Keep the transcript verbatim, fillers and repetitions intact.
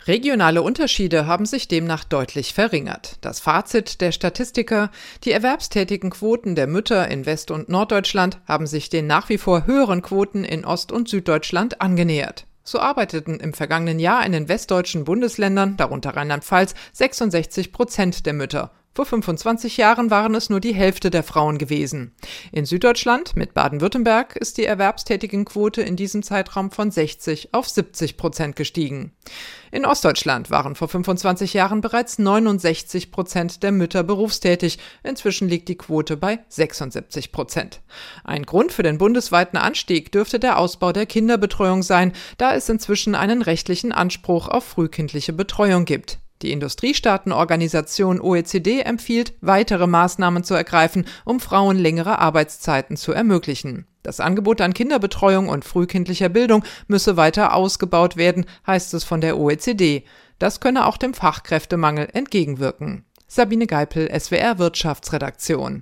Regionale Unterschiede haben sich demnach deutlich verringert. Das Fazit der Statistiker: Die erwerbstätigen Quoten der Mütter in West- und Norddeutschland haben sich den nach wie vor höheren Quoten in Ost- und Süddeutschland angenähert. So arbeiteten im vergangenen Jahr in den westdeutschen Bundesländern, darunter Rheinland-Pfalz, sechsundsechzig Prozent der Mütter. Vor fünfundzwanzig Jahren waren es nur die Hälfte der Frauen gewesen. In Süddeutschland mit Baden-Württemberg ist die Erwerbstätigenquote in diesem Zeitraum von sechzig auf siebzig Prozent gestiegen. In Ostdeutschland waren vor fünfundzwanzig Jahren bereits neunundsechzig Prozent der Mütter berufstätig. Inzwischen liegt die Quote bei sechsundsiebzig Prozent. Ein Grund für den bundesweiten Anstieg dürfte der Ausbau der Kinderbetreuung sein, da es inzwischen einen rechtlichen Anspruch auf frühkindliche Betreuung gibt. Die Industriestaatenorganisation O E C D empfiehlt, weitere Maßnahmen zu ergreifen, um Frauen längere Arbeitszeiten zu ermöglichen. Das Angebot an Kinderbetreuung und frühkindlicher Bildung müsse weiter ausgebaut werden, heißt es von der O E C D. Das könne auch dem Fachkräftemangel entgegenwirken. Sabine Geipel, S W R Wirtschaftsredaktion.